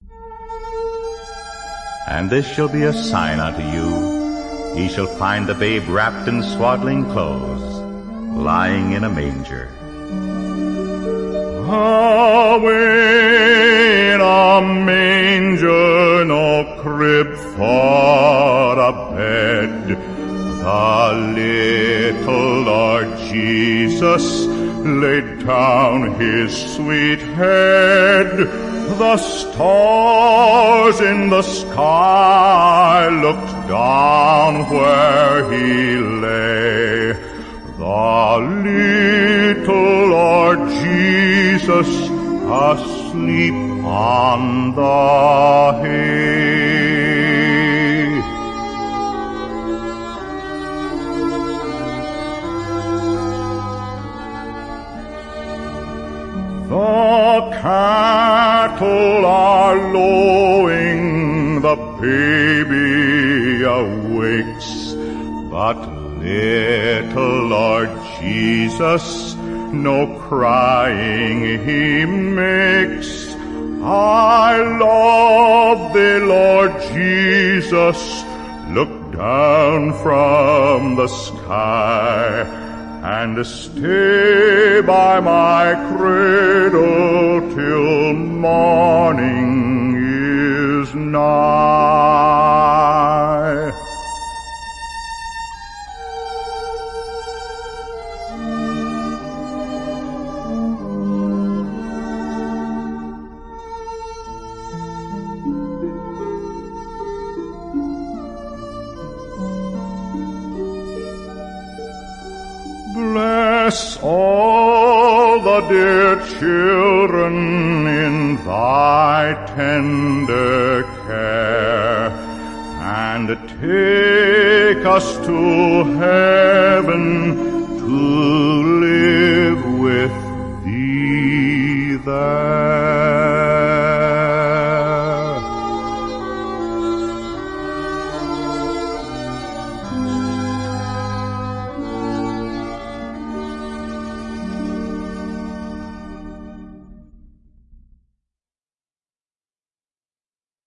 And this shall be a sign unto you. Ye shall find the babe wrapped in swaddling clothes, lying in a manger. Away in a manger, no crib for a bed, the little Lord Jesus laid down his sweet head. The stars in the sky looked down where he lay. The little Lord Jesus asleep on the hay. The cattle are lowing, the baby awakes, but little Lord Jesus no crying he makes. I love thee, Lord Jesus, look down from the sky, and stay by my cradle till morning is nigh. Bless all the dear children in thy tender care, and take us to heaven to